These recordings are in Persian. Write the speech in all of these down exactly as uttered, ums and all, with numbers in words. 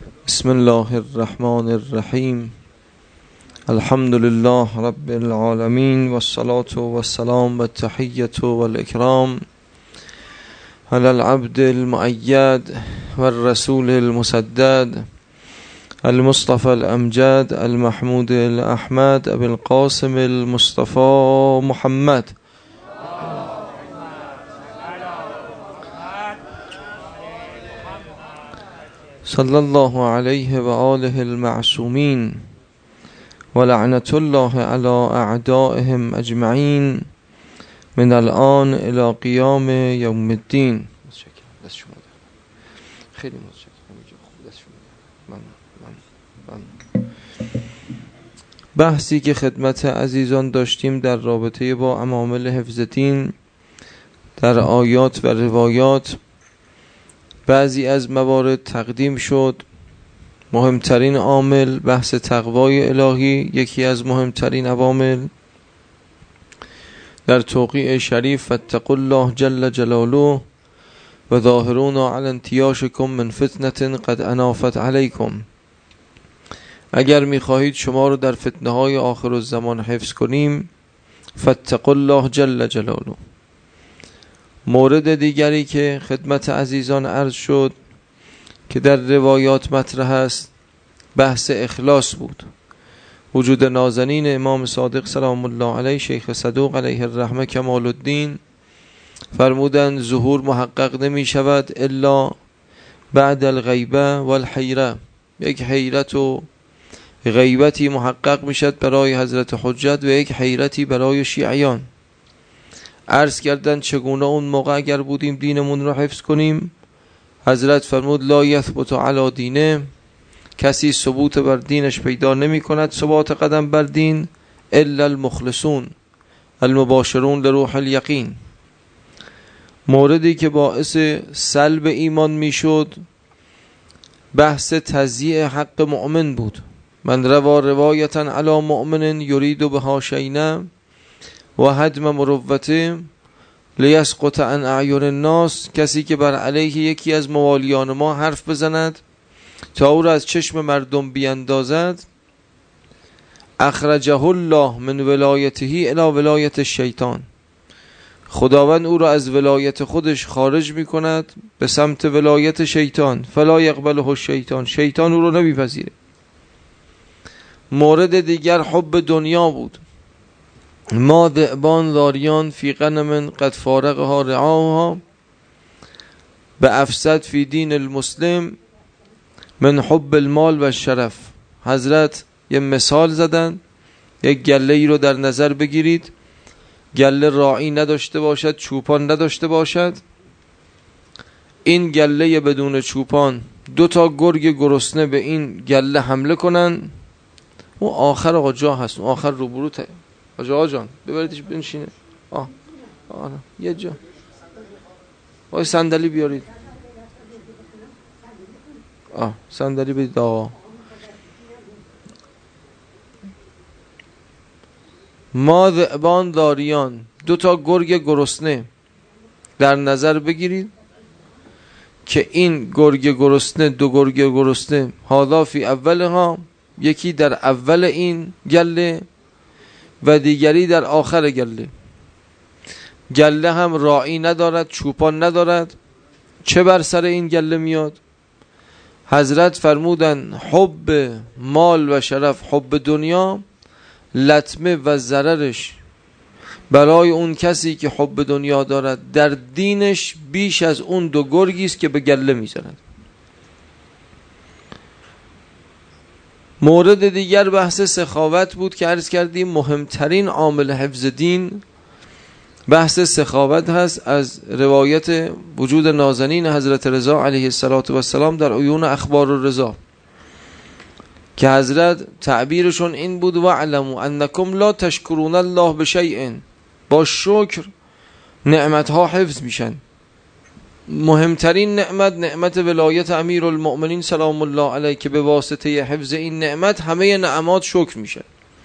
بسم الله الرحمن الرحیم. الحمد لله رب العالمین والصلاة والسلام والتحیة والإکرام علی العبد المؤید والرسول المسدد المصطفى الأمجد المحمود الأحمد أبي القاسم المصطفى محمد صلی الله علیه و آله المعصومین و لعنت الله علی اعدائهم اجمعین من الان الی قیام یوم الدین. خیلی بحثی که خدمت عزیزان داشتیم در رابطه با عوامل حفظ دین در آیات و روایات، بعضی از موارد تقدیم شد. مهمترین عامل بحث تقوای الهی، یکی از مهمترین عوامل در توقیع شریف فاتقوا الله جل جلاله و ظاهرون علی انتیاشکم من فتنة قد انافت علیکم. اگر میخواهید شما رو در فتنه های آخر الزمان حفظ کنیم، فاتقوا الله جل جلاله. مورد دیگری که خدمت عزیزان عرض شد که در روایات مطرح است، بحث اخلاص بود. وجود نازنین امام صادق سلام الله علیه، شیخ صدوق علیه الرحمه کمال الدین، فرمودند ظهور محقق نمی شود الا بعد الغیبه والحیره. یک حیرت و غیبتی محقق می شد برای حضرت حجت و یک حیرتی برای شیعیان. عرض کردن چگونه اون موقع اگر بودیم دینمون رو حفظ کنیم؟ حضرت فرمود لا یثبت علی دینه، کسی ثبوت بر دینش پیدا نمی کند، ثبات قدم بر دین، الا المخلصون المباشرون لروح الیقین. موردی که باعث سلب ایمان می شد بحث تضییع حق مؤمن بود. من روا روایتا علی مؤمن یرید بها شینه و هدم مروته لیسقط عن اعین الناس. کسی که بر علیه یکی از موالیان ما حرف بزند تا او را از چشم مردم بیندازد، اخرجه الله من ولایته الی ولایت الشیطان. خداوند او را از ولایت خودش خارج می کند به سمت ولایت شیطان. فلا یقبله الشیطان، شیطان او را نمیپذیره. مورد دیگر حب دنیا بود. ما ذئبان ذاریان فی غنم قد فارقها رعاها به افسد فی دین المسلم من حب المال و شرف. حضرت یه مثال زدن، یک گله ای رو در نظر بگیرید، گله راعی نداشته باشد، چوپان نداشته باشد. این گله بدون چوپان، دو تا گرگ گرسنه به این گله حمله کنن، اون آخر آقا جا هست، اون آخر روبرو ت... آقا جان ببریدش بنشینه. آه آه یه جا وای صندلی بیارید. آه صندلی بدید آقا. ما ذئبان داریان، دو تا گرگ گرسنه در نظر بگیرید که این گرگ گرسنه، دو گرگ گرسنه هاذا فی اولها، یکی در اول این گله و دیگری در آخر گله. گله هم راعی ندارد، چوپان ندارد. چه بر سر این گله میاد؟ حضرت فرمودن حب مال و شرف، حب دنیا، لطمه و ضررش برای اون کسی که حب دنیا دارد در دینش بیش از اون دو گرگی است که به گله میزند. مورد دیگر بحث سخاوت بود که عرض کردیم مهمترین عامل حفظ دین بحث سخاوت هست. از روایت وجود نازنین حضرت رضا علیه السلام در عیون اخبار الرضا که حضرت تعبیرشون این بود واعلموا انکم لا تشکرون الله بشیء، با شکر نعمت ها حفظ میشن. مهمترین نعمت نعمت ولایت امیر المؤمنین سلام الله علیه که به واسطه حفظ این نعمت همه نعمات شکر میشن.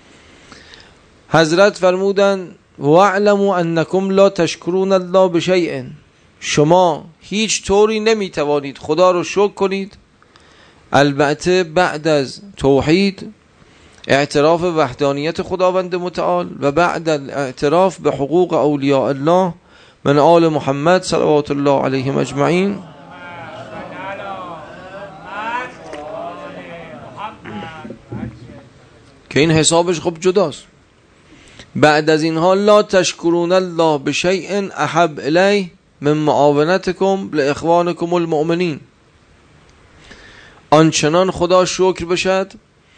حضرت فرمودن واعلموا انکم لا تشکرون الله بشیء، شما هیچ طوری نمیتوانید خدا رو شکر کنید البته بعد از توحید، اعتراف وحدانیت خداوند متعال و بعد اعتراف به حقوق اولیاء الله من آل محمد صلوات الله علیهم اجمعین، که این حسابش خب جداست. بعد از اینها لا تشکرون الله بشیء احب الیه من معاونتکم لاخوانکم المؤمنین، آنچنان خدا شکر بشد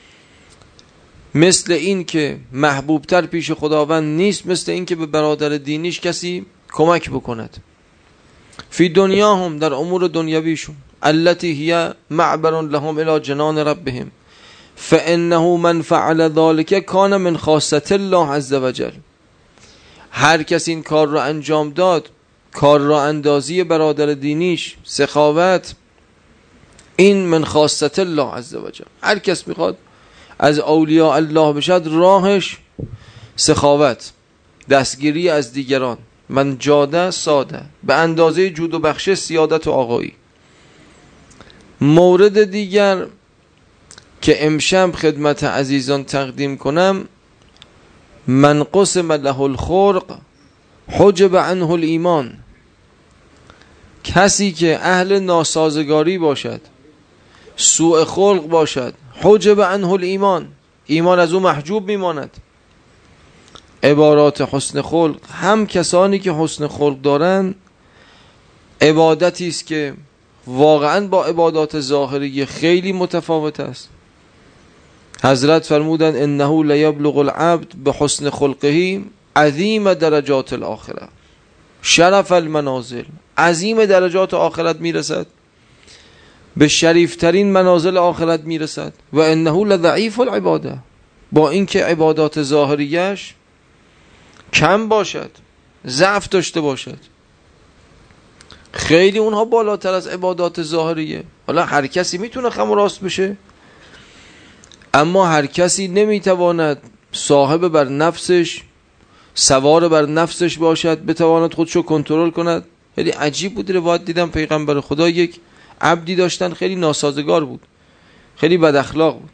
مثل این که محبوبتر پیش خداوند نیست مثل این که به برادر دینیش کسی کمک بکند. فی دنیا هم، در امور دنیویشون، التي هي معبر لهم الى جنان ربهم فانه من فعل ذلك کان من خاصة الله عز وجل. هر کس این کار را انجام داد، کار را اندازی برادر دینیش، سخاوت، این من خاصة الله عز وجل. هر کس میخواد از اولیاء الله بشد، راهش سخاوت، دستگیری از دیگران، من جاده ساده، به اندازه جود و بخش، سیادت و آقایی. مورد دیگر که امشب خدمت عزیزان تقدیم کنم، من قسم له الخرق حجب عنه الایمان. کسی که اهل ناسازگاری باشد، سوء خلق باشد، حجب عنه الایمان، ایمان از او محجوب میماند. عبارات حسن خلق، هم کسانی که حسن خلق دارن، عبادتی است که واقعا با عبادات ظاهری خیلی متفاوت است. حضرت فرمودن انه لیبلغ العبد به حسن خلقه عظیم درجات الاخره، شرف المنازل، عظیم درجات آخرت میرسد، به شریفترین منازل آخرت میرسد. و انه لضعیف العباده، با اینکه عبادات ظاهریش کم باشد، ضعف داشته باشد، خیلی اونها بالاتر از عبادات ظاهریه. حالا هر کسی میتونه خم و راست بشه، اما هر کسی نمیتواند صاحب بر نفسش، سوار بر نفسش باشد، بتواند خودشو کنترل کند. خیلی عجیب بود، روایت دیدم پیغمبر خدا یک عبدی داشتن خیلی ناسازگار بود، خیلی بد اخلاق بود،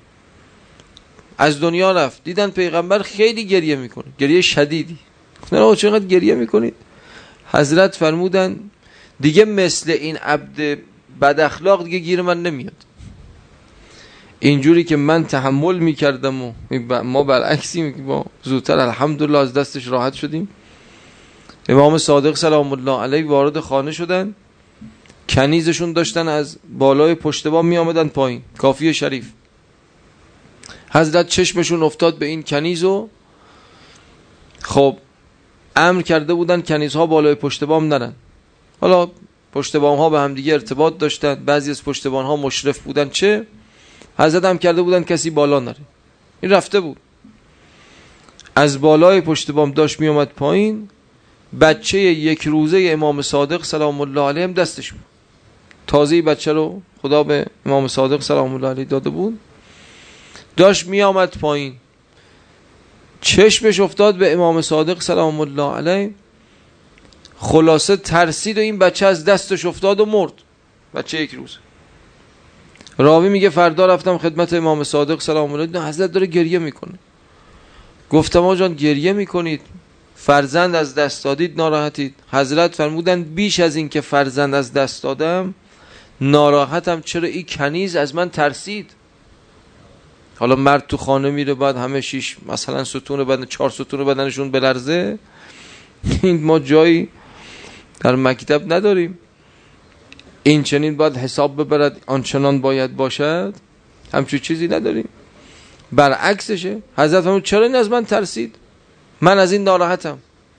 از دنیا رفت. دیدن پیغمبر خیلی گریه میکنه، گریه شدیدی. گفتن آقا چقدر گریه میکنید؟ حضرت فرمودن دیگه مثل این عبد بد اخلاق دیگه گیر من نمیاد. اینجوری که من تحمل میکردم و ما برعکسی، ما زودتر الحمدلله از دستش راحت شدیم. امام صادق سلام الله علیه وارد خانه شدن، کنیزشون داشتن از بالای پشت بام می آمدن پایین، کافی شریف. حضرت چشمشون افتاد به این کنیز و خب امر کرده بودن کنیزها بالای پشت بام نرن. حالا پشت بام ها به هم دیگه ارتباط داشتن، بعضی از پشت بام ها مشرف بودن، چه حضرت هم کرده بودن کسی بالا نره. این رفته بود از بالای پشت بام داشت می آمد پایین، بچه یک روزه امام صادق سلام الله علیه هم دستش بود. تازه بچه رو خدا به امام صادق سلام الله علیه داده بود، داشت می آمد پایین، چشمش افتاد به امام صادق سلام الله علیه، خلاصه ترسید و این بچه از دستش افتاد و مرد. بچه یک روز. راوی میگه فردا رفتم خدمت امام صادق سلام الله علیه، حضرت داره گریه میکنه. گفتم آقا جان گریه میکنید، فرزند از دست دادید، ناراحتید. حضرت فرمودن بیش از این که فرزند از دست دادم، ناراحتم چرا این کنیز از من ترسید. حالا مرد تو خانه میره بعد همه شیش مثلا ستون بدن، چهار ستون بدنشون بلرزه، این ما جایی در مکتب نداریم. این چنین باید حساب ببرد، آنچنان باید باشد، همچون چیزی نداریم. برعکسشه. حضرت فرمود چرا این از من ترسید؟ من از این ناراحتم.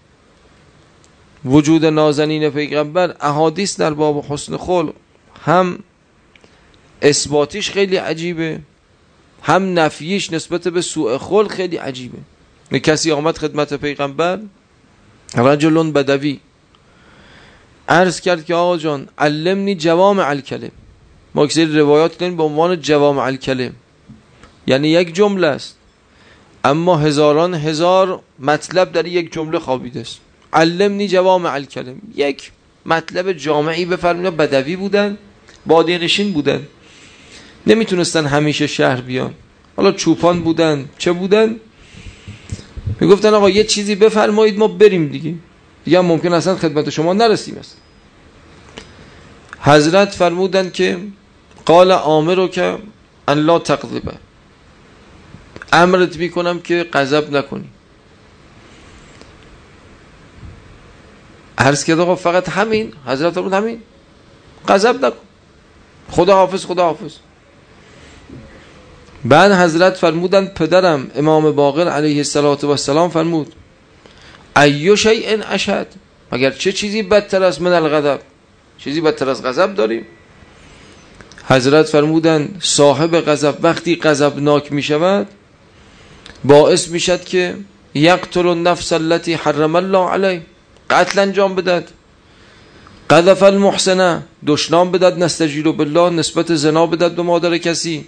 وجود نازنین پیغمبر، احادیث در باب حسن خلق هم اثباتیش خیلی عجیبه، هم نفیش نسبت به سوء خلق خیلی عجیبه. نه کسی آمد خدمت پیغمبر، رجل بدوی، عرض کرد که آقا جان علمنی جوامع الکلم. ما کسی روایات داریم به عنوان جوامع الکلم، یعنی یک جمله است اما هزاران هزار مطلب در یک جمله خوابیده است. علمنی جوامع الکلم، یک مطلب جامعی بفرمایید. بدوی بودن، بادیه نشین بودن. نمیتونستن همیشه شهر بیان، حالا چوپان بودن چه بودن، میگفتن آقا یه چیزی بفرمایید ما بریم دیگه، دیگه هم ممکن اصلا خدمت شما نرسیم. است حضرت فرمودن که قال آمرو که ان لا تغضب، امرت میکنم که غضب نکنی. عرض کرد آقا فقط همین؟ حضرت فرمود همین، غضب نکن، خدا حافظ خدا حافظ. بعد حضرت فرمودن پدرم امام باقر علیه السلام فرمود ایو شیء اشد، مگر چه چیزی بدتر است من الغضب، چیزی بدتر از غضب داریم؟ حضرت فرمودن صاحب غضب وقتی غضبناک می شود باعث می شد که یقتل النفس التي حرم الله علیه، قتل انجام بدد. قذف المحسنه، دشنام بدد، نستجیر بالله، نسبت زنا بدد به مادر کسی.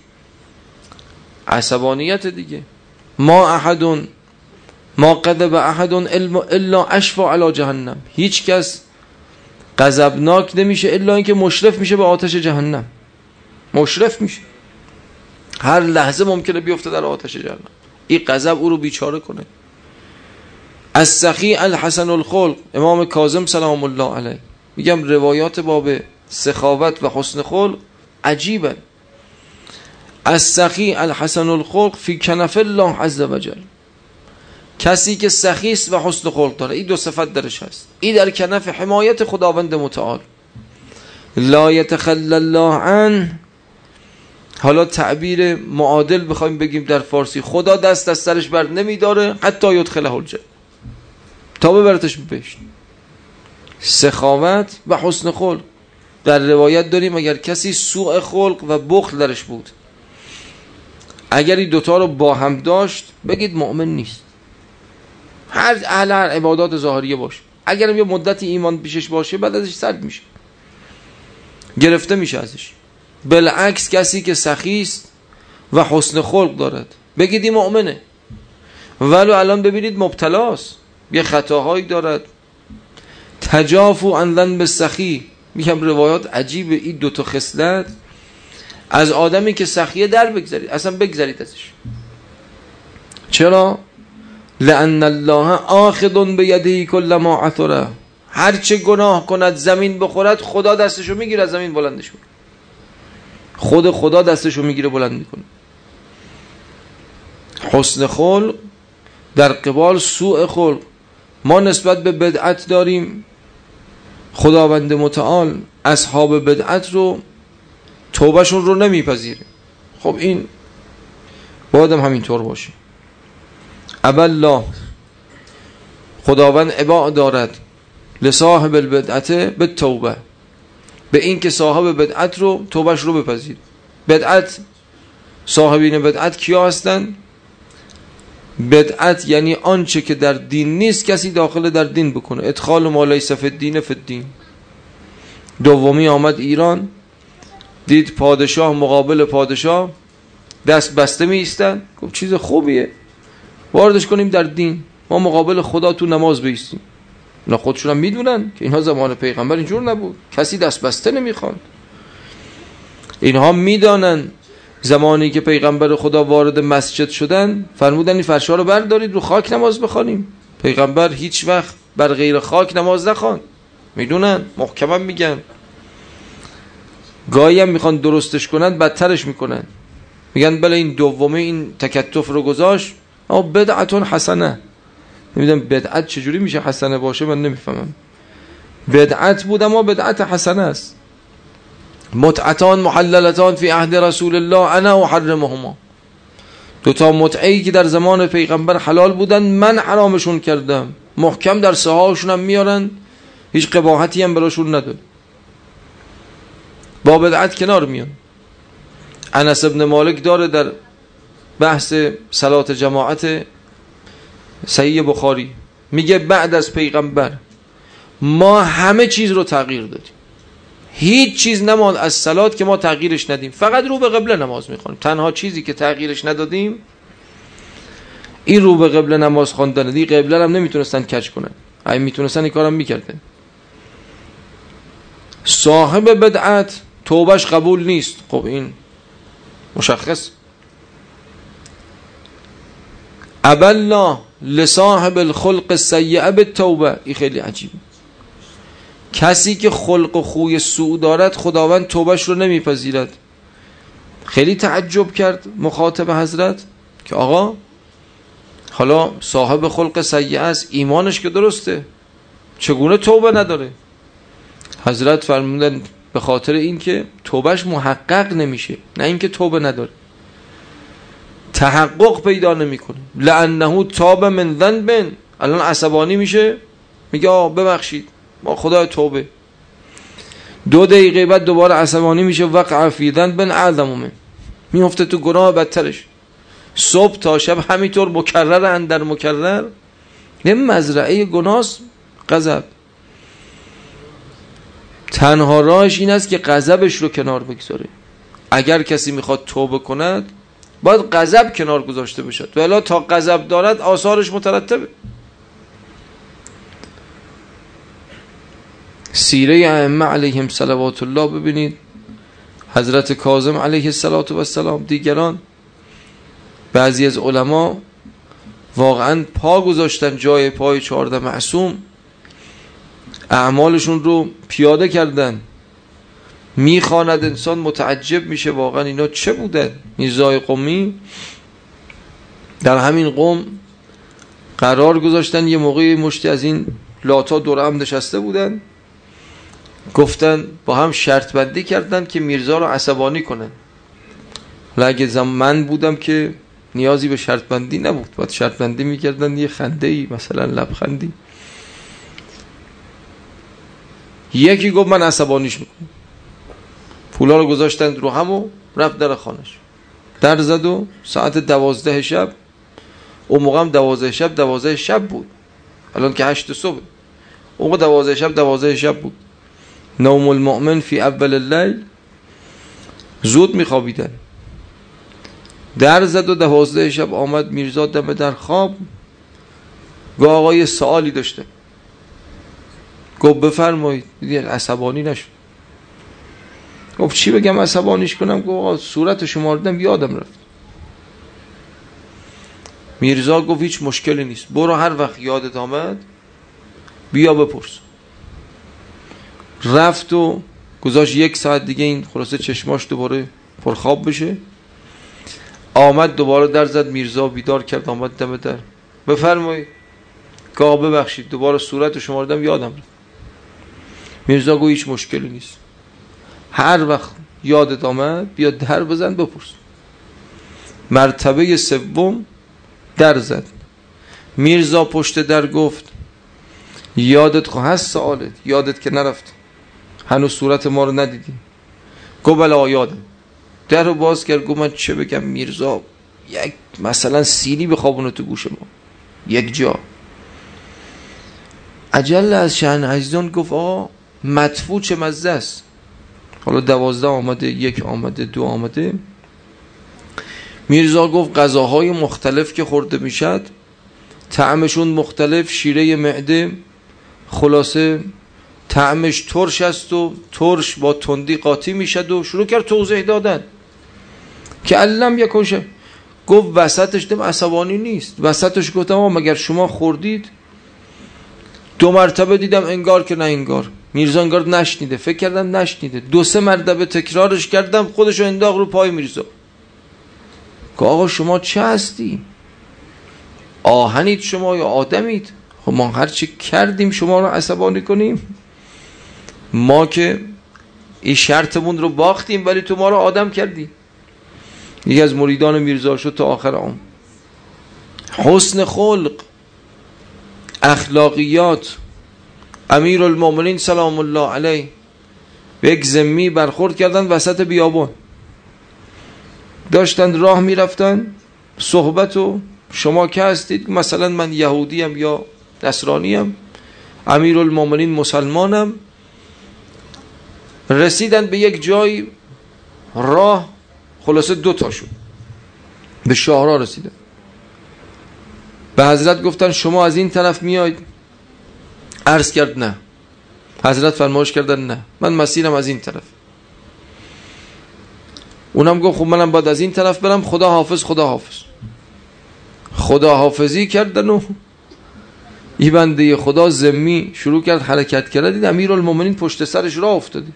عصبانیت دیگه. ما احد ما قذب احد الا اشفع علی جهنم، هیچ کس غضبناک نمیشه الا اینکه مشرف میشه به آتش جهنم، مشرف میشه، هر لحظه ممکنه بیفته در آتش جهنم. این غضب او رو بیچاره کنه. از سخی الحسن الخلق، امام کاظم سلام الله علیه، میگم روایات باب سخاوت و حسن خلق عجیبه. از سخی الحسن الخلق فی کنف الله عز وجل، کسی که سخی است و حسن خلق داره، این دو صفت درش هست، این در کنف حمایت خداوند متعال. لا یتخلى الله عنه، حالا تعبیر معادل بخوایم بگیم در فارسی، خدا دست از سرش بر نمیداره حتی یدخله الجنه، تا ببرتش به بهشت. سخاوت و حسن خلق. در روایت داریم اگر کسی سوء خلق و بخل درش بود، اگر این دوتا رو با هم داشت بگید مؤمن نیست، هر اهل هر عبادات ظاهریه باشه، اگرم یه مدتی ایمان پیشش باشه بعد ازش سرد میشه، گرفته میشه ازش. بالعکس کسی که سخی است و حسن خلق دارد بگید این مؤمنه، ولو الان ببینید مبتلاست، یه خطاهایی دارد. تجافو عن ذنب سخی، میگم روایات عجیبه، این دوتا خصلت از آدمی که سخیه در بگذارید، اصلا بگذارید ازش. چرا؟ لأن الله آخذ بیده کل ما عثره، هر چه گناه کند زمین بخورد خدا دستشو میگیره از زمین بلندش میکنه، خود خدا دستشو میگیره بلند میکنه. حسن خلق در قبال سوء خلق. ما نسبت به بدعت داریم، خداوند متعال اصحاب بدعت رو توبهشون رو نمیپذیره. خب این بایدم همینطور باشه. ابالله، خداوند اباء دارد لصاحب البدعت به توبه، به این که صاحب بدعت رو توبهش رو بپذیر. بدعت، صاحبین بدعت کیا هستن؟ بدعت یعنی آنچه که در دین نیست کسی داخل در دین بکنه، ادخال ما لیس فی الدین فی الدین. دومی آمد ایران، دید پادشاه مقابل پادشاه دست بسته می ایستن، گفت چیز خوبیه واردش کنیم در دین، ما مقابل خدا تو نماز بیستیم. اینا خودشون هم میدونن که اینها زمان پیغمبر اینجور نبود، کسی دست بسته نمیخوان. اینها میدانن زمانی که پیغمبر خدا وارد مسجد شدن فرمودن این فرشا رو بردارید رو خاک نماز بخوانیم. پیغمبر هیچ وقت بر غیر خاک نماز نخوان، میدونن، محکما میگن. گاهی هم میخوان درستش کنن بدترش میکنن، میگن بله این دومه این تکتف رو گذاشت اما بدعتون حسنه. نمیدونم بدعت چجوری میشه حسنه باشه، من نمیفهمم. بدعت بود اما بدعت حسنه است. متعتان محللتان فی عهد رسول الله انا احرمهما، دوتا متعهی که در زمان پیغمبر حلال بودن من حرامشون کردم. محکم در ساهاشون هم میارن، هیچ قباحتی هم براشون نداره، با بدعت کنار میان. انس ابن مالک داره در بحث صلات جماعت صحیح بخاری، میگه بعد از پیغمبر ما همه چیز رو تغییر دادیم، هیچ چیز نماند از صلات که ما تغییرش ندیم، فقط رو به قبله نماز میخوانیم. تنها چیزی که تغییرش ندادیم این رو به قبله نماز خواندن. دی قبله هم نمیتونستن کج کنن، اگه میتونستن این کارم میکردن. صاحب بدعت توبهش قبول نیست. خب این مشخص. ابلا لصاحب الخلق السیئ بالتوبه. این خیلی عجیبه. کسی که خلق و خوی سوء دارد خداوند توبهش رو نمیپذیرد. خیلی تعجب کرد مخاطب حضرت که آقا حالا صاحب خلق سیئ است، ایمانش که درسته، چگونه توبه نداره؟ حضرت فرمودن به خاطر این که توبهش محقق نمیشه، نه اینکه توبه نداره، تحقق پیدا نمیکنه. لانه تاب من ذنب. الان عصبانی میشه میگه آه ببخشید ما خدای توبه. دو دقیقه بعد دوباره عصبانی میشه وقع فی ذنب اعظم منه، میفته تو گناه بدترش. صبح تا شب همینطور مکرر اندر مکرر. یه مزرعه گناست غضب. تنها راهش این است که غضبش رو کنار بگذاره. اگر کسی میخواد توبه کند باید غضب کنار گذاشته بشه، ولی تا غضب دارد آثارش مترتبه. سیره ائمه علیهم صلوات الله ببینید. حضرت کاظم علیه السلام، دیگران، بعضی از علما واقعا پا گذاشتن جای پای چهارده معصوم، اعمالشون رو پیاده کردن. میخواند انسان متعجب میشه واقعا اینا چه بودن. میرزای قمی در همین قم قرار گذاشتن، یه موقعی مشتی از این لاتا دور هم نشسته بودن، گفتن با هم شرط بندی کردن که میرزا رو عصبانی کنن. اگه زمان من بودم که نیازی به شرط بندی نبود، باید شرط بندی میکردن یه خنده‌ای، مثلا لبخندی. یکی گفت من عصبانیش میکنم، پولا رو گذاشتن رو هم و رفت در خانش، در زد و ساعت دوازده شب، اون موقع هم دوازده شب دوازده شب بود، الان که هشت صبح، اون موقع دوازده شب دوازده شب بود. نوم المؤمن فی اول اللیل، زود میخوابیدن. در زد و دوازده شب آمد میرزا دم در خواب. گفت آقای سوالی داشته. گفت بفرمایید. دیدین عصبانی نشد. گفت چی بگم عصبانیش کنم؟ گفت آقا صورت شما رو دیدم یادم رفت. میرزا گفت هیچ مشکلی نیست، برو هر وقت یادت آمد بیا بپرس. رفت و گذاشت یک ساعت دیگه این خلاصه چشماش دوباره پرخواب بشه. آمد دوباره در زد، میرزا بیدار کرد، آمد دم در. بفرمایید. گاه ببخشید دوباره صورت شما رو دیدم یادم رفت. میرزا گفت هیچ مشکلی نیست، هر وقت یادت آمد بیا در بزن بپرس. مرتبه سوم در زد. میرزا پشت در گفت یادت خواهد هست سوالت؟ یادت که نرفت، هنوز صورت ما رو ندیدی. گفت بله یادم. در رو باز کرد. گفت من چه بگم میرزا، یک مثلا سیلی بخوابونه تو گوش ما یک جا. اجل از شأن عزیزان گفت آقا مدفوع چه مزه است. حالا دوازده آمده، یک آمده، دو آمده. میرزا گفت غذاهای مختلف که خورده میشد طعمشون مختلف، شیره معده خلاصه طعمش ترش است و ترش با تندی قاطی میشد و شروع کرد توضیح دادن که علم یکون شه. گفت وسطش دم عصبانی نیست، وسطش گفتم آقا مگر شما خوردید؟ دو مرتبه دیدم انگار که نه انگار. میرزا انگار نشنیده، فکر کردم نشنیده. دو سه مرتبه تکرارش کردم، خودشو انداخت رو پای میرزا. که آقا شما چه هستی؟ آهنید شما یا آدمید؟ خب ما هر چی کردیم شما رو عصبانی کنیم؟ ما که این شرطمون رو باختیم ولی تو ما رو آدم کردی. یکی از مریدان میرزا شد تا آخر عمر. حسن خلق، اخلاقیات. امیر المؤمنین سلام الله علیه به یک ذمی برخورد کردن وسط بیابان، داشتن راه میرفتن، صحبت و شما که هستید؟ مثلا من یهودیم یا نصرانیم، امیر المؤمنین مسلمانم. رسیدن به یک جای، راه خلاصه دو تا شد، به شاهراه رسیدن. به حضرت گفتن شما از این طرف میاید؟ عرض کرد نه. حضرت فرمایش کردن نه، من مسیرم از این طرف. اونم گفت خب منم باید از این طرف برم، خدا حافظ خدا حافظ. خدا حافظی کردن و این بنده خدا ذمی شروع کرد حرکت کرد. دید امیرالمومنین پشت سرش راه افتادی،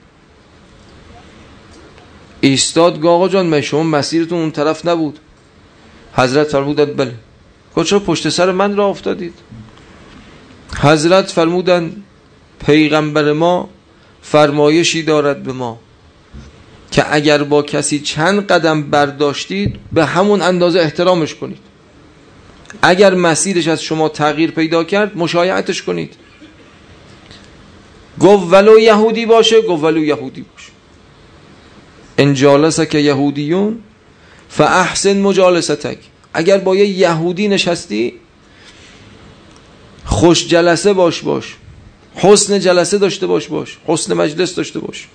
ایستاد. گفت آقا جان من شما مسیرتون اون طرف نبود؟ حضرت فرمودند بله. گفت چرا پشت سر من راه افتادید؟ حضرت فرمودند پیغمبر ما فرمایشی دارد به ما که اگر با کسی چند قدم برداشتید به همون اندازه احترامش کنید. اگر مسیرش از شما تغییر پیدا کرد مشایعتش کنید. گفت ولو یهودی باشه؟ گفت ولو یهودی باشه. ان جالسک یهودیون فاحسن مجالستک. اگر با یه یهودی نشستی خوش جلسه باش باش، حسن جلسه داشته باش باش، حسن مجلس داشته باش.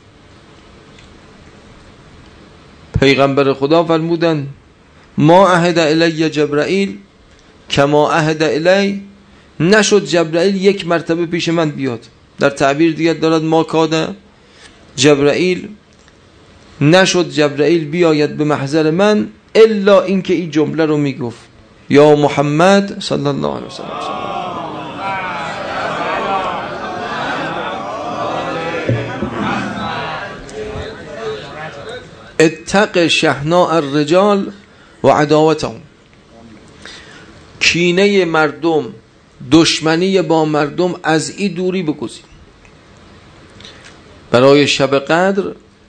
پیغمبر خدا فرمودن ما عهد الی جبرائیل کما عهد الی. نشد جبرائیل یک مرتبه پیش من بیاد. در تعبیر دیگه دارد ما کاد جبرائیل، نشد جبرائیل بیاید به محضر من الا اینکه این جمله رو میگفت یا محمد صلی الله علیه وسلم اتق شحناء الرجال و عداوتهم. کینه مردم، دشمنی با مردم، از این دوری بگذار. برای شب قدر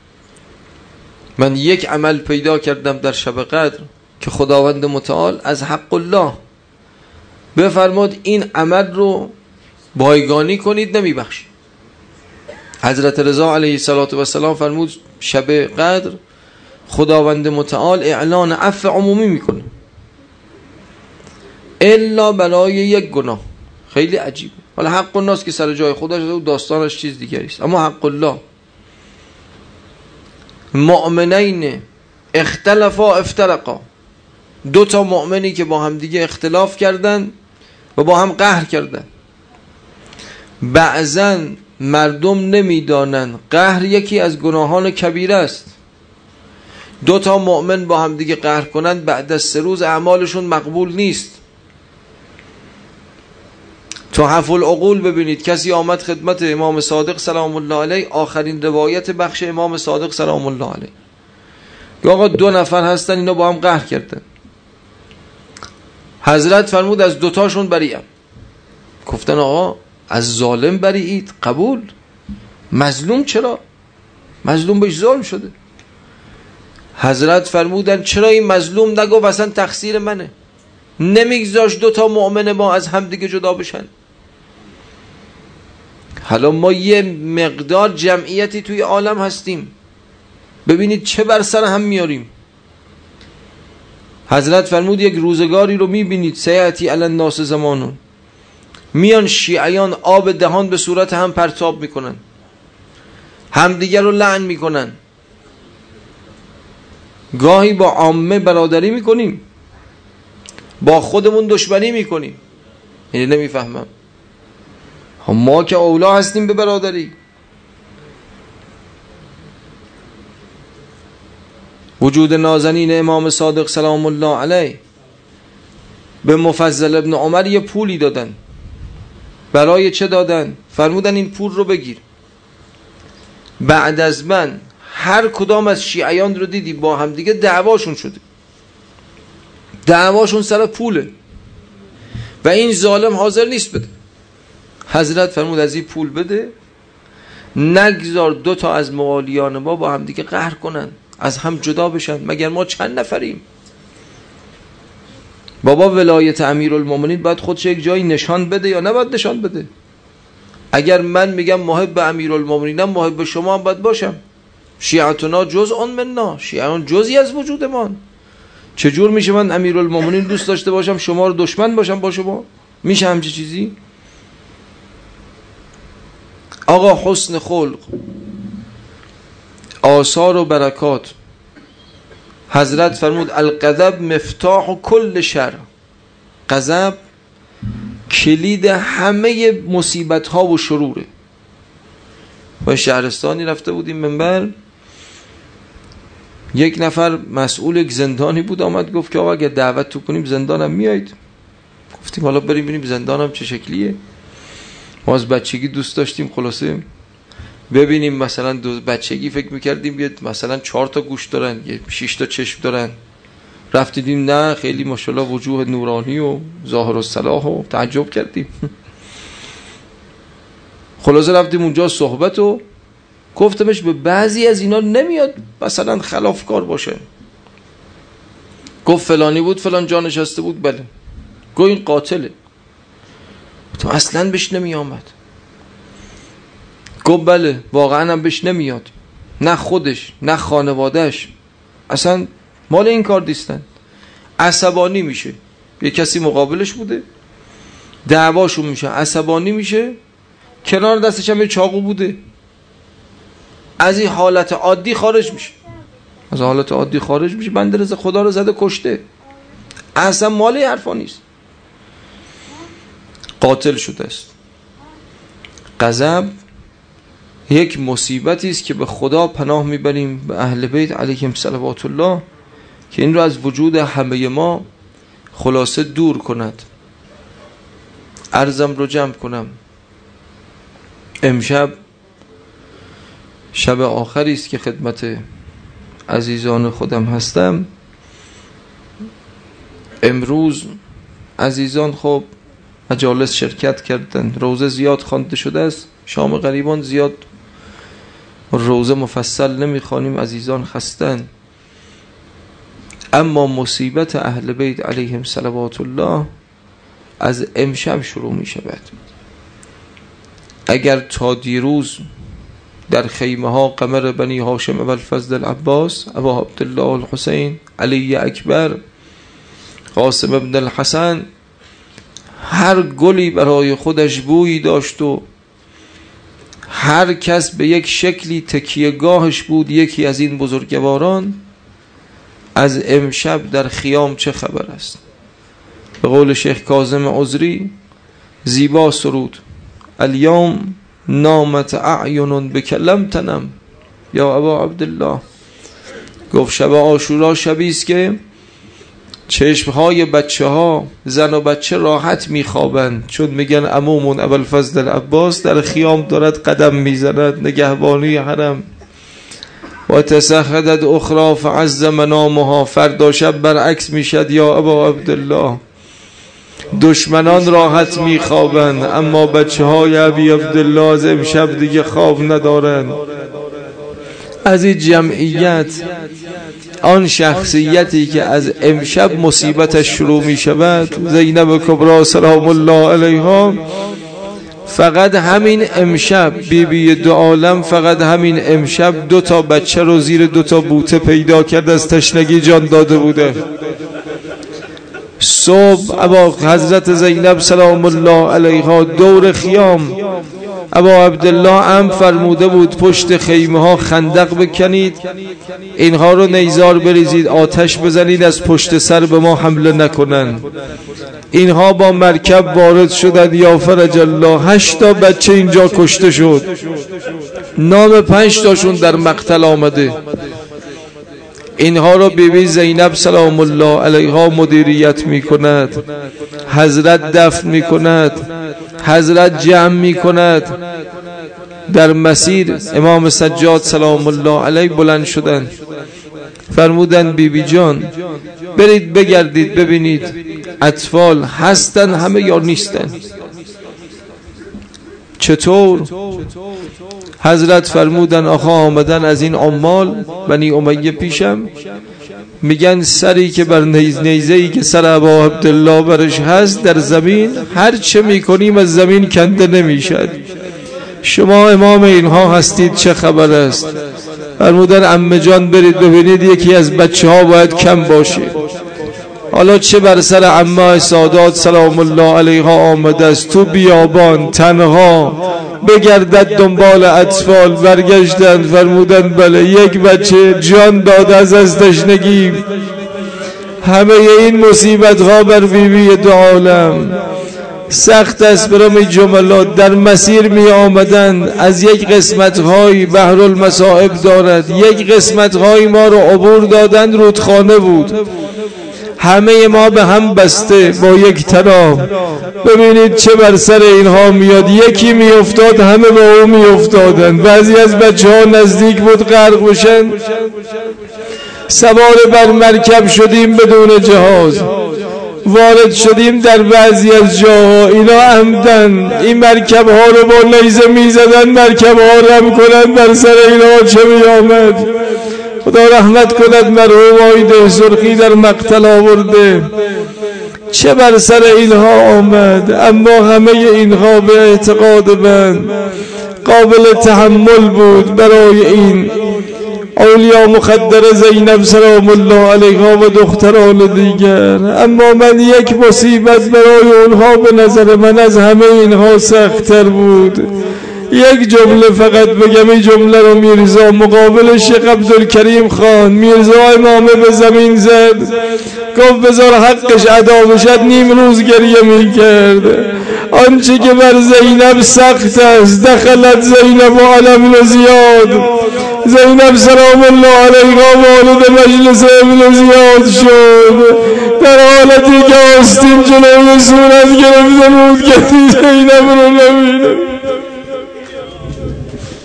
من یک عمل پیدا کردم در شب قدر که خداوند متعال از حق الله بفرماد این عمل رو بایگانی کنید نمیبخشید. حضرت رضا علیه السلام فرمود شب قدر خداوند متعال اعلان عفو عمومی میکنه الا برای یک گناه. خیلی عجیبه. حالا حق الناس که سر جای خودش و داستانش چیز دیگری است، اما حق الله مؤمنین اختلفا افترقا، دو تا مؤمنی که با هم دیگه اختلاف کردن و با هم قهر کردن. بعضا مردم نمیدانن قهر یکی از گناهان کبیره است. دو تا مؤمن با هم دیگه قهر کنند بعد از سه روز اعمالشون مقبول نیست. تحف العقول ببینید، کسی آمد خدمت امام صادق سلام الله علیه، آخرین روایت بخش امام صادق سلام الله علیه، آقا دو نفر هستن اینا با هم قهر کردن. حضرت فرمود از دوتاشون بریم. گفتن آقا از ظالم بریید؟ قبول. مظلوم چرا؟ مظلوم بهش ظلم شده. حضرت فرمودن چرا این مظلوم نگفت اصلا تقصیر منه، نمیگذاشت دو تا مؤمن ما از هم دیگه جدا بشن. حالا ما یه مقدار جمعیتی توی عالم هستیم، ببینید چه بر سر هم میاریم. حضرت فرمود یک روزگاری رو میبینید سیاتی علی الناس زمانون، میان شیعیان آب دهان به صورت هم پرتاب میکنن، همدیگر رو لعن میکنن. گاهی با عامه برادری میکنیم، با خودمون دشمنی میکنیم. یعنی نمیفهمم ما که اولا هستیم به برادری. وجود نازنین امام صادق سلام الله علیه به مفضل ابن عمر یه پولی دادن. برای چه دادن؟ فرمودن این پول رو بگیر، بعد از من هر کدام از شیعیان رو دیدی با هم دیگه دعواشون شده، دعواشون سر پوله و این ظالم حاضر نیست بده. حضرت فرمود از این پول بده، نگذار دو تا از موالیان ما با هم دیگه قهر کنن، از هم جدا بشن، مگر ما چند نفریم؟ بابا ولایت امیرالمومنین باید خودش یک جایی نشان بده یا نباید نشان بده؟ اگر من میگم محب امیرالمومنینم، محب شما هم باید باشم. شیعتنا جزء منا، شیعان جزئی از وجود ما. چجور میشه من امیرالمومنین دوست داشته باشم شما رو دشمن باشم با شما؟ میشه همچه چیزی؟ آقا حسن خلق، آثار و برکات. حضرت فرمود الغضب مفتاح کل شر. غضب کلید همه مصیبت ها و شروره. و شهرستانی رفته بودیم منبر، یک نفر مسئول یک زندانی بود آمد گفت که آقا اگر دعوت تو کنیم زندانم میایید؟ گفتیم حالا بریم ببینیم زندانم چه شکلیه. ما از بچگی دوست داشتیم خلاصه ببینیم، مثلا دو بچگی فکر میکردیم یه مثلا چهار تا گوش دارن، یه شش تا چشم دارن. رفتیم نه خیلی ماشاءالله وجوه نورانی و ظاهر و صلاح و تعجب کردیم. خلاصه رفتیم اونجا صحبت و گفتمش به بعضی از اینا نمیاد مثلا خلافکار باشه. گفت فلانی بود فلان جا نشسته بود. بله. گفت این قاتله. تو اصلا بهش نمی آمد. گفت بله واقعا هم بهش نمیاد، نه خودش نه خانوادهش اصلا مال این کار نیستن. عصبانی میشه، یه کسی مقابلش بوده دعواشون میشه، عصبانی میشه، کنار دستش هم یه چاقو بوده، از این حالت عادی خارج میشه، از حالت عادی خارج میشه، بنده رضا خدا رو زده کشته، اصلا مال این حرفا نیست، قاتل شده است. غضب یک مصیبتی است که به خدا پناه میبریم، به اهل بیت علیهم صلوات الله، که این رو از وجود همه ما خلاصه دور کند. عرضم رو جمع کنم، امشب شب آخری است که خدمت عزیزان خودم هستم. امروز عزیزان خب مجالس شرکت کردن، روزه زیاد خوانده شده است، شام غریبان زیاد روزه مفصل نمیخوانیم، عزیزان خستن. اما مصیبت اهل بیت علیهم صلوات الله از امشب شروع می شود. اگر تا دیروز در خیمه ها قمر بنی هاشم ابوالفضل العباس، ابا عبدالله الحسین، علی اکبر، قاسم ابن الحسن، هر گلی برای خودش بویی داشت و هر کس به یک شکلی تکیهگاهش بود، یکی از این بزرگواران، از امشب در خیام چه خبر است؟ به قول شیخ کاظم عذری زیبا سرود: الیوم نامت اعین بکلم تنم. یا ابا عبدالله، گفت شب عاشورا شبی است که چشمهای بچه ها، زن و بچه راحت میخوابند، چون میگن عمومون ابوالفضل العباس در خیام دارد قدم میزند، نگهبانی حرم. و تسخدت اخرى فعز منامها، فردا شب برعکس میشد. یا ابا عبدالله، دشمنان راحت میخوابند اما بچه های ابی عبدالله از امشب دیگه خواب ندارند. از این جمعیت، آن شخصیتی که از امشب مصیبتش شروع می شود، زینب کبری سلام الله علیها، فقط همین امشب بی بی دو عالم، فقط همین امشب دو تا بچه رو زیر دو تا بوته پیدا کرد، از تشنگی جان داده بوده. صبح ابا حضرت زینب سلام الله علیها دور خیام ابا عبدالله ام فرموده بود پشت خیمه ها خندق بکنید، اینها رو نیزار بریزید، آتش بزنید، از پشت سر به ما حمله نکنن. اینها با مرکب وارد شدند، یا فرج الله، هشتا بچه اینجا کشته شد، نام پنج تاشون در مقتل آمده. اینها رو بیبی زینب سلام الله علیها مدیریت می کند، حضرت دفن می کند، حضرت جمع می کند. در مسیر امام سجاد سلام الله علیه بلند شدند، فرمودن بیبی جان برید بگردید ببینید اطفال هستن همه یا نیستن. چطور؟ حضرت فرمودن آخا آمدن از این عمال بنی امیه پیشم، میگن سری که بر نیز نیزه‌ای که سر ابا عبدالله برش هست در زمین، هر چه میکنیم از زمین کنده نمیشد. شما امام اینها هستید، چه خبر است؟ فرمودن عمه جان برید ببینید یکی از بچه ها باید کم باشه. حالا چه بر سر عمه سادات سلام الله علیها آمده است، تو بیابان تنها بگردد دنبال اطفال. برگشتن فرمودن بله یک بچه جان داده از از تشنگی. همه این مصیبت ها بر بیبی دو عالم. سخت است برام این جملات. در مسیر می آمدن از یک قسمت های بحر المصائب دارد، یک قسمت های ما رو عبور دادن، رودخانه بود، همه ما به هم بسته با یک تناب. ببینید چه بر سر اینها میاد، یکی میافتاد همه با او میافتادن. بعضی از بچه ها نزدیک بود غرق بشن. سوار بر مرکب شدیم بدون جهاز، وارد شدیم در بعضی از جاها، اینا عمدن این مرکب ها رو با نیزه میزدن، مرکب ها رم کنن بر سر اینا چه میامد. خدا رحمت کند مرحوم آیده سرخی در مقتل آورده، چه بر سر اینها آمد. اما همه اینها به اعتقاد من قابل تحمل بود برای این اولیا مخدر زینب سلام الله علیها و دختران دیگر. اما من یک مصیبت برای اونها به نظر من از همه اینها سخت‌تر بود. یک جمله فقط بگم، این جمله رو میرزا مقابل شیخ عبدالکریم خان، میرزا امامه به زمین زد، گفت بذار حقش ادا بشد. نیم روز گریه میکرد. آنچه که بر زینب سخت است، دخلت زینب و علم زیاد. زینب سلام الله علیها والد مجلس ابن زیاد شد، در حالتی که آستین جلوی صورت گرفته بود که زینب رو نبینه.